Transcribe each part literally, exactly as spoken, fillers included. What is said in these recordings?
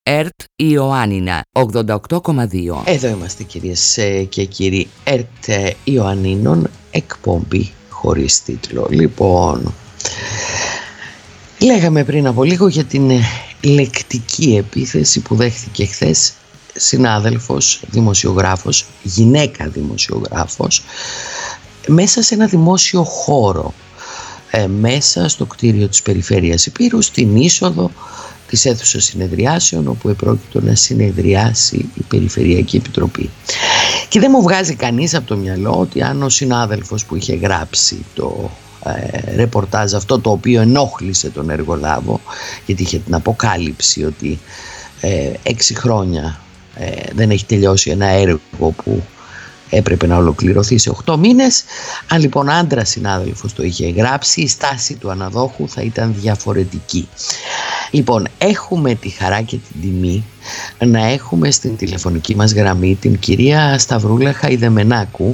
ΕΡΤ Ιωάννινα ογδόντα οκτώ κόμμα δύο. Εδώ είμαστε κυρίες και κύριοι. ΕΡΤ Ιωαννίνων, εκπομπή χωρίς τίτλο. Λοιπόν, λέγαμε πριν από λίγο για την λεκτική επίθεση που δέχθηκε χθες συνάδελφος, δημοσιογράφος, γυναίκα δημοσιογράφος, μέσα σε ένα δημόσιο χώρο, ε, μέσα στο κτίριο της Περιφέρειας Ηπείρου, στην είσοδο της αίθουσας συνεδριάσεων, όπου επρόκειτο να συνεδριάσει η Περιφερειακή Επιτροπή. Και δεν μου βγάζει κανείς από το μυαλό ότι αν ο συνάδελφος που είχε γράψει το ε, ρεπορτάζ αυτό, το οποίο ενόχλησε τον εργολάβο, γιατί είχε την αποκάλυψη ότι ε, έξι χρόνια ε, δεν έχει τελειώσει ένα έργο που έπρεπε να ολοκληρωθεί σε οκτώ μήνες. Αν λοιπόν άντρα συνάδελφος το είχε γράψει, η στάση του αναδόχου θα ήταν διαφορετική. Λοιπόν, έχουμε τη χαρά και την τιμή να έχουμε στην τηλεφωνική μας γραμμή την κυρία Σταυρούλα Χαϊδεμενάκου,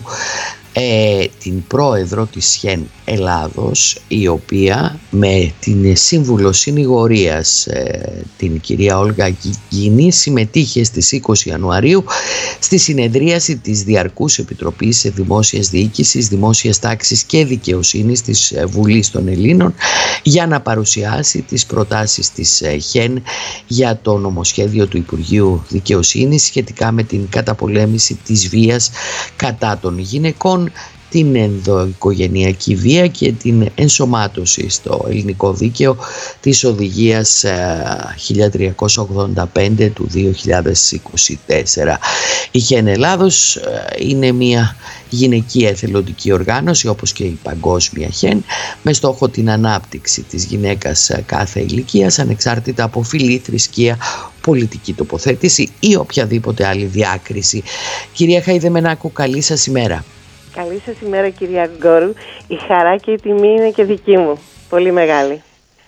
ε, την πρόεδρο της ΧΕΝ Ελλάδος, η οποία με την σύμβουλο συνηγορίας ε, την κυρία Όλγα Γκίνη συμμετείχε στις είκοσι Ιανουαρίου στη συνεδρίαση της Διαρκούς Επιτροπής Δημόσιας Διοίκησης, Δημόσιας Τάξης και Δικαιοσύνης της Βουλής των Ελλήνων για να παρουσιάσει τις προτάσεις της ΧΕΝ για το νομοσχέδιο του Υπουργείου Δικαιοσύνης σχετικά με την καταπολέμηση της βίας κατά των γυναικών, την ενδοοικογενειακή βία και την ενσωμάτωση στο ελληνικό δίκαιο της οδηγίας χίλια τριακόσια ογδόντα πέντε του δύο χιλιάδες είκοσι τέσσερα. Η ΧΕΝ Ελλάδος είναι μια γυναική εθελοντική οργάνωση, όπως και η Παγκόσμια ΧΕΝ, με στόχο την ανάπτυξη της γυναίκας κάθε ηλικίας, ανεξάρτητα από φυλή, θρησκεία, πολιτική τοποθέτηση ή οποιαδήποτε άλλη διάκριση. Κυρία Χαϊδεμενάκου, καλή σας ημέρα. Καλή σας ημέρα, κυρία Γκόρου. Η χαρά και η τιμή είναι και δική μου. Πολύ μεγάλη.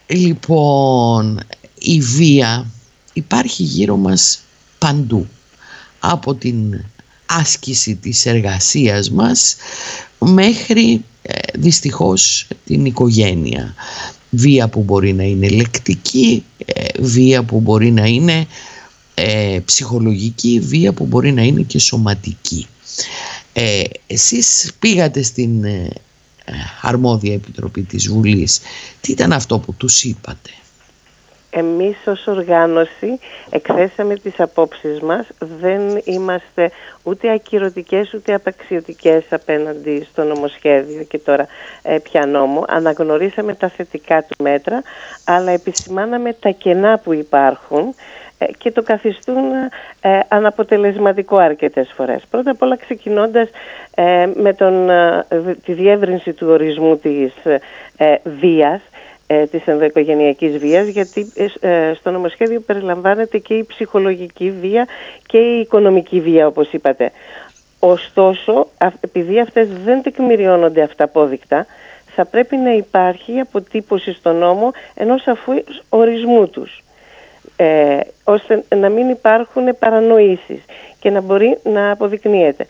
Λοιπόν, η βία υπάρχει γύρω μας παντού. Από την άσκηση της εργασίας μας μέχρι ε, δυστυχώς την οικογένεια. Βία που μπορεί να είναι λεκτική, ε, βία που μπορεί να είναι ε, ψυχολογική, βία που μπορεί να είναι και σωματική. Ε, εσείς πήγατε στην ε, αρμόδια επιτροπή της Βουλής. Τι ήταν αυτό που τους είπατε? Εμείς ως οργάνωση εκθέσαμε τις απόψεις μας. Δεν είμαστε ούτε ακυρωτικές ούτε απαξιωτικές απέναντι στο νομοσχέδιο και τώρα ε, πια νόμο. Αναγνωρίσαμε τα θετικά του μέτρα, αλλά επισημάναμε τα κενά που υπάρχουν και το καθιστούν ε, αναποτελεσματικό αρκετές φορές. Πρώτα απ' όλα ξεκινώντας ε, με τον, ε, τη διεύρυνση του ορισμού της ε, βίας, ε, της ενδοοικογενειακής βίας, γιατί ε, στο νομοσχέδιο περιλαμβάνεται και η ψυχολογική βία και η οικονομική βία, όπως είπατε. Ωστόσο, επειδή αυτές δεν τεκμηριώνονται αυταπόδεικτα, θα πρέπει να υπάρχει αποτύπωση στον νόμο ενός σαφούς ορισμού τους. Ε, ώστε να μην υπάρχουν παρανοήσεις και να μπορεί να αποδεικνύεται.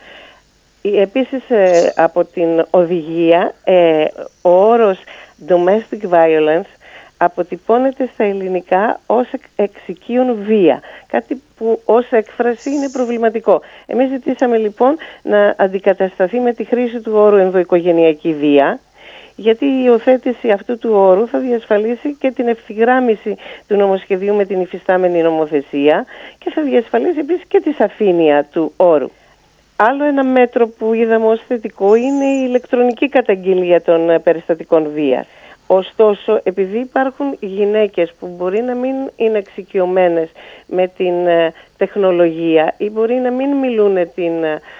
Επίσης ε, από την οδηγία ε, ο όρος domestic violence αποτυπώνεται στα ελληνικά ως εξοικείων βία, κάτι που ως έκφραση είναι προβληματικό. Εμείς ζητήσαμε λοιπόν να αντικατασταθεί με τη χρήση του όρου ενδοοικογενειακή βία, γιατί η υιοθέτηση αυτού του όρου θα διασφαλίσει και την ευθυγράμμιση του νομοσχεδίου με την υφιστάμενη νομοθεσία και θα διασφαλίσει επίσης και τη σαφήνεια του όρου. Άλλο ένα μέτρο που είδαμε ως θετικό είναι η ηλεκτρονική καταγγελία των περιστατικών βίας. Ωστόσο, επειδή υπάρχουν γυναίκες που μπορεί να μην είναι εξοικειωμένες με την τεχνολογία ή μπορεί να μην μιλούν την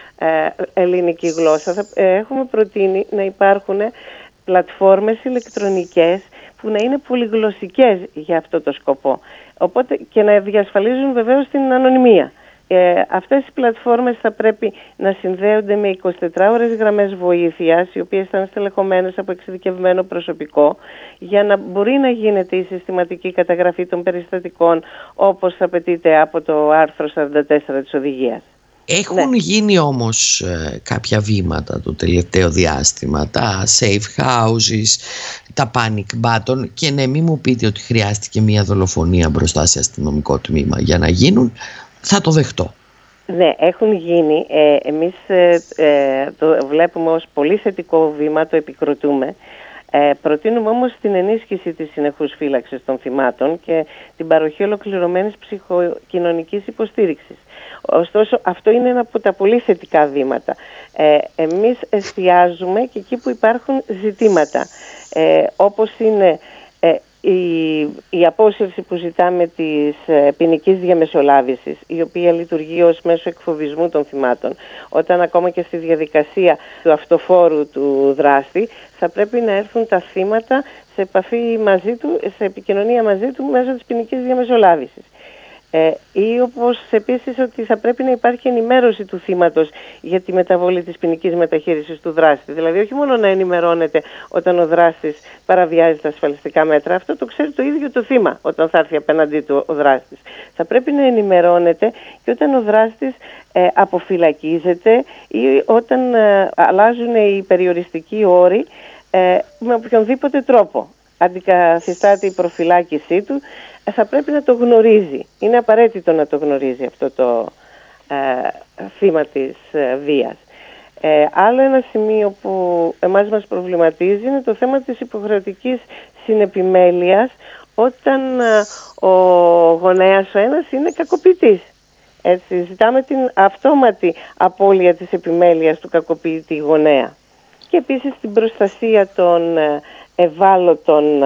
ελληνική γλώσσα, θα έχουμε προτείνει να υπάρχουν πλατφόρμες ηλεκτρονικές που να είναι πολυγλωσσικές για αυτό το σκοπό. Οπότε και να διασφαλίζουν βεβαίως την ανωνυμία. Ε, αυτές οι πλατφόρμες θα πρέπει να συνδέονται με εικοσιτετράωρες γραμμές βοήθειας, οι οποίες θα είναι στελεχωμένες από εξειδικευμένο προσωπικό, για να μπορεί να γίνεται η συστηματική καταγραφή των περιστατικών όπως απαιτείται από το άρθρο σαράντα τέσσερα της οδηγίας. Έχουν Ναι. γίνει όμως ε, κάποια βήματα το τελευταίο διάστημα, τα safe houses, τα panic button, και ναι, μην μου πείτε ότι χρειάστηκε μια δολοφονία μπροστά σε αστυνομικό τμήμα για να γίνουν, θα το δεχτώ. Ναι, έχουν γίνει. Ε, εμείς ε, ε, το βλέπουμε ως πολύ θετικό βήμα, το επικροτούμε. Ε, προτείνουμε όμως την ενίσχυση της συνεχούς φύλαξης των θυμάτων και την παροχή ολοκληρωμένης ψυχοκοινωνικής υποστήριξης. Ωστόσο, αυτό είναι ένα από τα πολύ θετικά βήματα. Ε, εμείς εστιάζουμε και εκεί που υπάρχουν ζητήματα, ε, όπως είναι ε, η, η απόσυρση που ζητάμε της ε, ποινικής διαμεσολάβησης, η οποία λειτουργεί ως μέσο εκφοβισμού των θυμάτων. Όταν ακόμα και στη διαδικασία του αυτοφόρου του δράστη θα πρέπει να έρθουν τα θύματα σε επαφή μαζί του, σε επικοινωνία μαζί του μέσω της ποινικής διαμεσολάβησης. Ε, ή όπως επίσης ότι θα πρέπει να υπάρχει ενημέρωση του θύματος για τη μεταβολή της ποινικής μεταχείρισης του δράστη. Δηλαδή όχι μόνο να ενημερώνεται όταν ο δράστης παραβιάζει τα ασφαλιστικά μέτρα, αυτό το ξέρει το ίδιο το θύμα όταν θα έρθει απέναντί του ο δράστης. Θα πρέπει να ενημερώνεται και όταν ο δράστης ε, αποφυλακίζεται ή όταν ε, αλλάζουν οι περιοριστικοί όροι ε, με οποιονδήποτε τρόπο. Αντικαθιστάται η προφυλάκησή του, θα πρέπει να το γνωρίζει. Είναι απαραίτητο να το γνωρίζει αυτό το ε, θύμα της ε, βίας. Ε, άλλο ένα σημείο που εμάς μας προβληματίζει είναι το θέμα της υποχρεωτικής συνεπιμέλειας όταν ε, ο γονέας ο ένας είναι κακοποιητής. Έτσι, ζητάμε την αυτόματη απώλεια της επιμέλειας του κακοποιητή γονέα. Και επίσης την προστασία των ε, ευάλωτων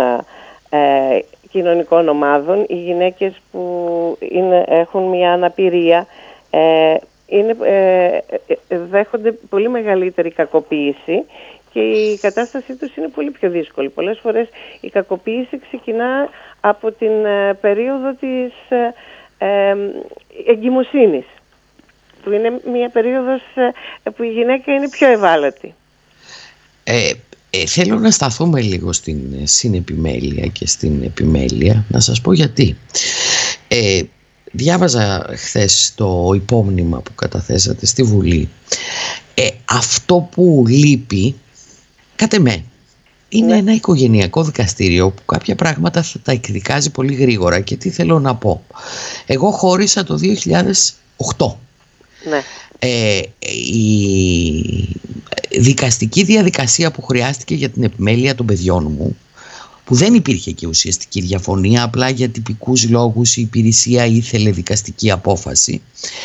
ε, κοινωνικών ομάδων. Οι γυναίκες που είναι, έχουν μια αναπηρία ε, είναι, ε, δέχονται πολύ μεγαλύτερη κακοποίηση και η κατάστασή τους είναι πολύ πιο δύσκολη. Πολλές φορές η κακοποίηση ξεκινά από την ε, περίοδο της ε, ε, εγκυμοσύνης, που είναι μια περίοδος ε, που η γυναίκα είναι πιο ευάλωτη. Ε, ε, θέλω να σταθούμε λίγο στην συνεπιμέλεια και στην επιμέλεια. Να σας πω γιατί. Ε, διάβαζα χθες το υπόμνημα που καταθέσατε στη Βουλή. Ε, αυτό που λείπει, κατ' εμέ, είναι Ναι. ένα οικογενειακό δικαστήριο που κάποια πράγματα θα τα εκδικάζει πολύ γρήγορα. Και τι θέλω να πω. Εγώ χώρισα το δύο χιλιάδες οκτώ. Ναι. Ε, η δικαστική διαδικασία που χρειάστηκε για την επιμέλεια των παιδιών μου, που δεν υπήρχε και ουσιαστική διαφωνία, απλά για τυπικούς λόγους η υπηρεσία ήθελε δικαστική απόφαση,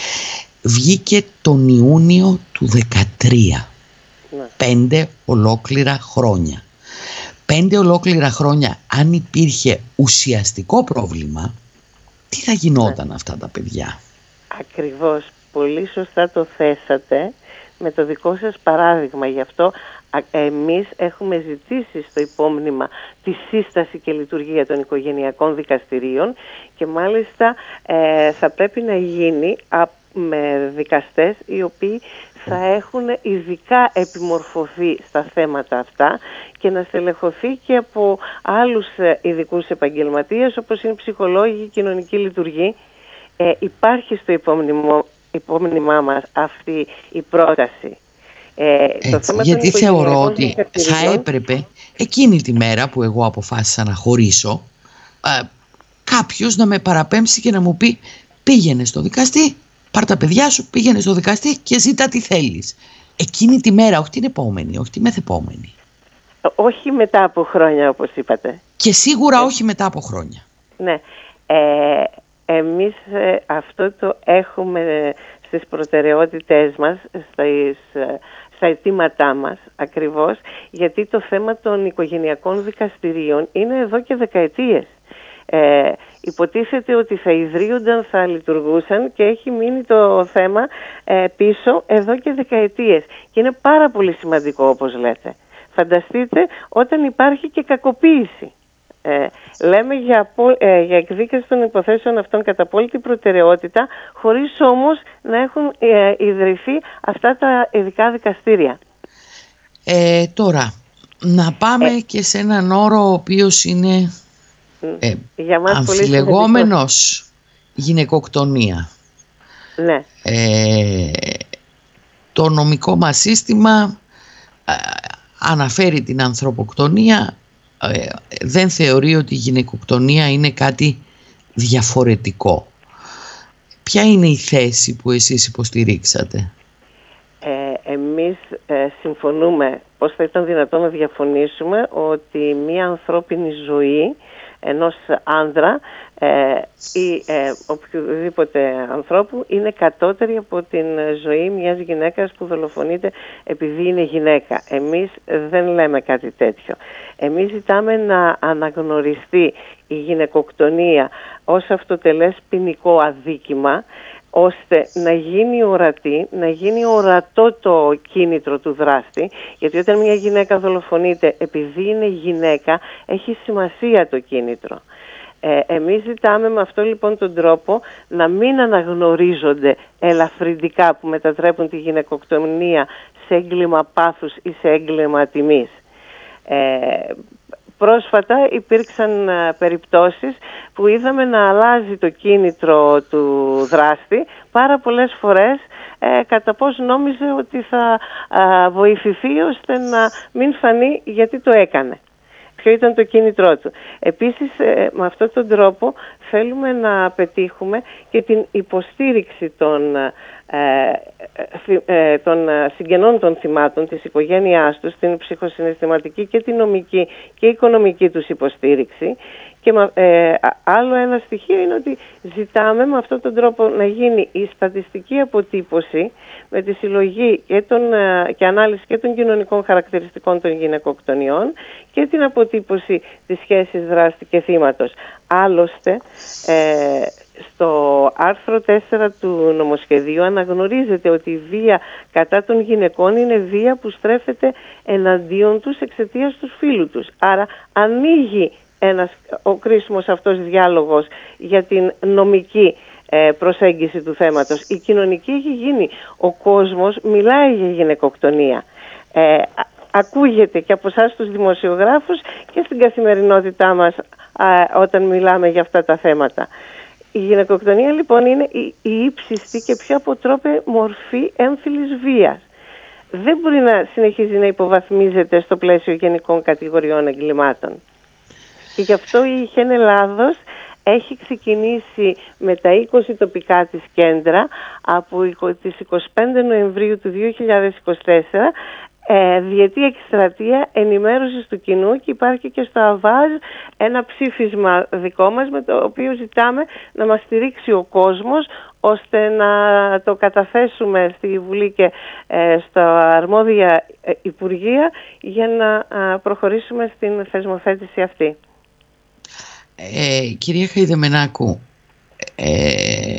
βγήκε τον Ιούνιο του δεκατρία. Ναι. Πέντε ολόκληρα χρόνια. Πέντε ολόκληρα χρόνια, αν υπήρχε ουσιαστικό πρόβλημα, τι θα γινόταν Ναι. αυτά τα παιδιά? Ακριβώς. Πολύ σωστά το θέσατε με το δικό σας παράδειγμα. Γι' αυτό εμείς έχουμε ζητήσει στο υπόμνημα τη σύσταση και λειτουργία των οικογενειακών δικαστηρίων και μάλιστα ε, θα πρέπει να γίνει α, με δικαστές οι οποίοι θα έχουν ειδικά επιμορφωθεί στα θέματα αυτά και να στελεχωθεί και από άλλους ειδικούς επαγγελματίες όπως είναι ψυχολόγοι, κοινωνική λειτουργοί. Ε, υπάρχει στο υπόμνημα υπόμνημά μας αυτή η πρόταση. Ε, το θέμα γιατί θεωρώ ότι δικαστηρίων... θα έπρεπε εκείνη τη μέρα που εγώ αποφάσισα να χωρίσω ε, κάποιος να με παραπέμψει και να μου πει πήγαινε στο δικαστή, πάρ' τα παιδιά σου, πήγαινε στο δικαστή και ζήτα τι θέλεις. Εκείνη τη μέρα, όχι την επόμενη, όχι τη μεθεπόμενη. Όχι μετά από χρόνια όπως είπατε. Και σίγουρα ε, όχι μετά από χρόνια. Ναι. Ε, εμείς ε, αυτό το έχουμε στις προτεραιότητές μας, στις, στα αιτήματά μας ακριβώς, γιατί το θέμα των οικογενειακών δικαστηρίων είναι εδώ και δεκαετίες. Ε, υποτίθεται ότι θα ιδρύονταν, θα λειτουργούσαν και έχει μείνει το θέμα ε, πίσω εδώ και δεκαετίες. Και είναι πάρα πολύ σημαντικό όπως λέτε. Φανταστείτε όταν υπάρχει και κακοποίηση. Ε, λέμε για, ε, για εκδίκαση των υποθέσεων αυτών κατά απόλυτη προτεραιότητα, χωρίς όμως να έχουν ε, ιδρυθεί αυτά τα ειδικά δικαστήρια. Ε, τώρα, να πάμε ε, και σε έναν όρο ο οποίος είναι ε, για μας αμφιλεγόμενος, γυναικοκτονία. Ναι. Ε, το νομικό μας σύστημα ε, αναφέρει την ανθρωποκτονία, ε, δεν θεωρεί ότι η γυναικοκτονία είναι κάτι διαφορετικό. Ποια είναι η θέση που εσείς υποστηρίξατε? Ε, εμείς ε, συμφωνούμε, πώς θα ήταν δυνατόν να διαφωνήσουμε, ότι μία ανθρώπινη ζωή ενός άνδρα ε, ή ε, οποιοδήποτε ανθρώπου είναι κατώτερη από την ζωή μιας γυναίκας που δολοφονείται επειδή είναι γυναίκα. Εμείς δεν λέμε κάτι τέτοιο. Εμείς ζητάμε να αναγνωριστεί η γυναικοκτονία ως αυτοτελές ποινικό αδίκημα, ώστε να γίνει ορατή, να γίνει ορατό το κίνητρο του δράστη, γιατί όταν μια γυναίκα δολοφονείται επειδή είναι γυναίκα, έχει σημασία το κίνητρο. Ε, εμείς ζητάμε με αυτό λοιπόν τον τρόπο να μην αναγνωρίζονται ελαφρυντικά που μετατρέπουν τη γυναικοκτονία σε έγκλημα πάθους ή σε έγκλημα τιμής. Ε, Πρόσφατα υπήρξαν περιπτώσεις που είδαμε να αλλάζει το κίνητρο του δράστη πάρα πολλές φορές, ε, κατά πώς νόμιζε ότι θα α, βοηθηθεί ώστε να μην φανεί γιατί το έκανε. Ποιο ήταν το κίνητρό του. Επίσης, ε, με αυτόν τον τρόπο θέλουμε να πετύχουμε και την υποστήριξη των, ε, ε, των συγγενών των θυμάτων, της οικογένειάς τους, την ψυχοσυναισθηματική και την νομική και οικονομική τους υποστήριξη. Και ε, άλλο ένα στοιχείο είναι ότι ζητάμε με αυτόν τον τρόπο να γίνει η στατιστική αποτύπωση με τη συλλογή και, τον, και ανάλυση και των κοινωνικών χαρακτηριστικών των γυναικοκτονιών και την αποτύπωση της σχέσης δράστη και θύματος. Άλλωστε, ε, στο άρθρο τέσσερα του νομοσχεδίου αναγνωρίζεται ότι η βία κατά των γυναικών είναι βία που στρέφεται εναντίον τους εξαιτίας του φύλου τους. Άρα ανοίγει ένας, ο κρίσιμος αυτός διάλογος για την νομική ε, προσέγγιση του θέματος. Η κοινωνική έχει γίνει. Ο κόσμος μιλάει για γυναικοκτονία. Ε, ακούγεται και από εσάς τους δημοσιογράφους και στην καθημερινότητά μας α, όταν μιλάμε για αυτά τα θέματα. Η γυναικοκτονία λοιπόν είναι η, η ύψιστη και πιο αποτρόπαιη μορφή έμφυλης βίας. Δεν μπορεί να συνεχίζει να υποβαθμίζεται στο πλαίσιο γενικών κατηγοριών εγκλημάτων. Και γι' αυτό η Χεν Ελλάδος έχει ξεκινήσει με τα είκοσι τοπικά της κέντρα από τις εικοστή πέμπτη Νοεμβρίου του δύο χιλιάδες είκοσι τέσσερα ε, διετή εκστρατεία ενημέρωσης του κοινού, και υπάρχει και στο ΑΒΑΖ ένα ψήφισμα δικό μας με το οποίο ζητάμε να μας στηρίξει ο κόσμος ώστε να το καταθέσουμε στη Βουλή και ε, στα αρμόδια Υπουργεία για να ε, προχωρήσουμε στην θεσμοθέτηση αυτή. Ε, κυρία Χαϊδεμενάκου, ε,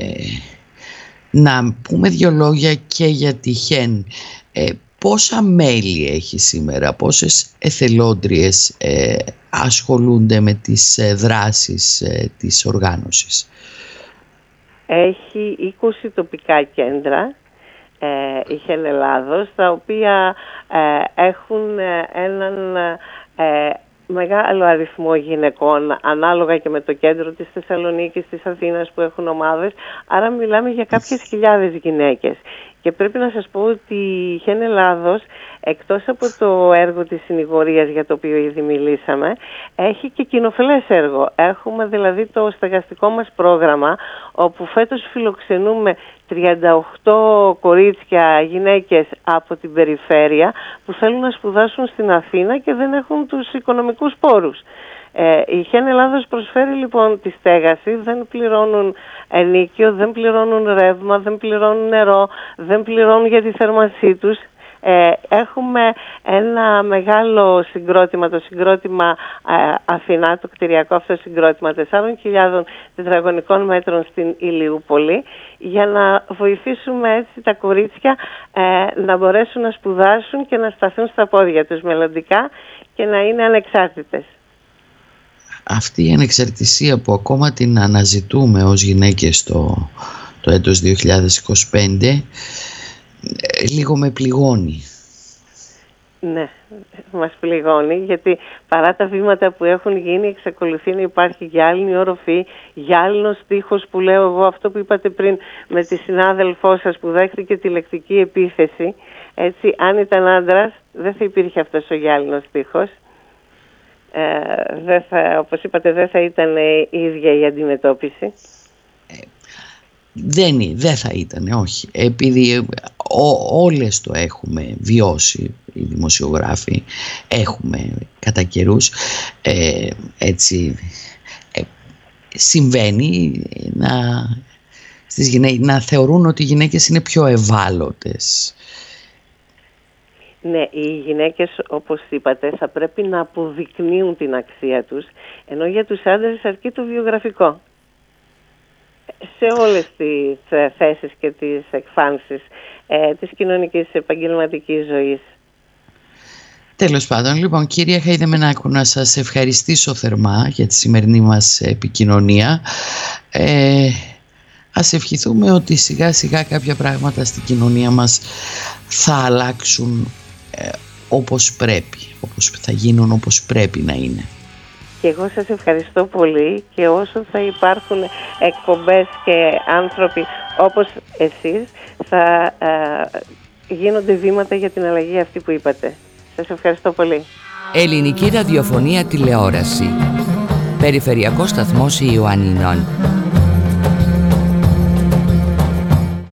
να πούμε δύο λόγια και για τη Χεν. Ε, πόσα μέλη έχει σήμερα, πόσες εθελόντριες ε, ασχολούνται με τις ε, δράσεις ε, της οργάνωσης? Έχει είκοσι τοπικά κέντρα ε, η Χεν Ελλάδος, τα οποία ε, έχουν έναν ε, μεγάλο αριθμό γυναικών, ανάλογα και με το κέντρο της Θεσσαλονίκης, της Αθήνας που έχουν ομάδες. Άρα μιλάμε για κάποιες χιλιάδες γυναίκες. Και πρέπει να σας πω ότι η Χεν Ελλάδος, εκτός από το έργο της συνηγορίας για το οποίο ήδη μιλήσαμε, έχει και κοινοφελές έργο. Έχουμε δηλαδή το στεγαστικό μας πρόγραμμα, όπου φέτος φιλοξενούμε τριάντα οκτώ κορίτσια, γυναίκες από την περιφέρεια που θέλουν να σπουδάσουν στην Αθήνα και δεν έχουν τους οικονομικούς πόρους. Ε, η Χεν Ελλάδος προσφέρει λοιπόν τη στέγαση, δεν πληρώνουν ενίκιο, δεν πληρώνουν ρεύμα, δεν πληρώνουν νερό, δεν πληρώνουν για τη θέρμανσή τους. Ε, έχουμε ένα μεγάλο συγκρότημα, το συγκρότημα ε, Αθηνά, το κτηριακό αυτό συγκρότημα τεσσάρων χιλιάδων τετραγωνικών μέτρων στην Ηλιούπολη, για να βοηθήσουμε έτσι τα κορίτσια ε, να μπορέσουν να σπουδάσουν και να σταθούν στα πόδια τους μελλοντικά και να είναι ανεξάρτητες. Αυτή η ανεξαρτησία που ακόμα την αναζητούμε ως γυναίκες το, το έτος δύο χιλιάδες είκοσι πέντε λίγο με πληγώνει. Ναι, μας πληγώνει, γιατί παρά τα βήματα που έχουν γίνει εξακολουθεί να υπάρχει γυάλινη οροφή, γυάλινος στίχος που λέω εγώ, αυτό που είπατε πριν με τη συνάδελφό σας που δέχτηκε τη λεκτική επίθεση. Έτσι, αν ήταν άντρας δεν θα υπήρχε αυτός ο γυάλινος στίχος. Ε, δεν θα, όπως είπατε, δεν θα ήταν η ίδια η αντιμετώπιση. Ε, δεν, δεν θα ήταν, όχι. Επειδή ό, όλες το έχουμε βιώσει οι δημοσιογράφοι, έχουμε κατά καιρούς, ε, έτσι ε, συμβαίνει να, στις γυναίκες, να θεωρούν ότι οι γυναίκες είναι πιο ευάλωτες. Ναι, οι γυναίκες, όπως είπατε, θα πρέπει να αποδεικνύουν την αξία τους, ενώ για τους άντρες αρκεί το βιογραφικό. Σε όλες τις θέσεις και τις εκφάνσεις ε, της κοινωνικής επαγγελματικής ζωής. Τέλος πάντων, λοιπόν, κυρία Χαϊδεμενάκου, να σας ευχαριστήσω θερμά για τη σημερινή μας επικοινωνία. Ε, ας ευχηθούμε ότι σιγά σιγά κάποια πράγματα στην κοινωνία μας θα αλλάξουν ε, όπως πρέπει, όπως θα γίνουν όπως πρέπει να είναι. Και εγώ σας ευχαριστώ πολύ, και όσο θα υπάρχουν εκπομπές και άνθρωποι όπως εσείς θα ε, γίνονται βήματα για την αλλαγή αυτή που είπατε. Σας ευχαριστώ πολύ. Ελληνική ραδιοφωνία τηλεόραση. Περιφερειακός σταθμός Ιωαννινών.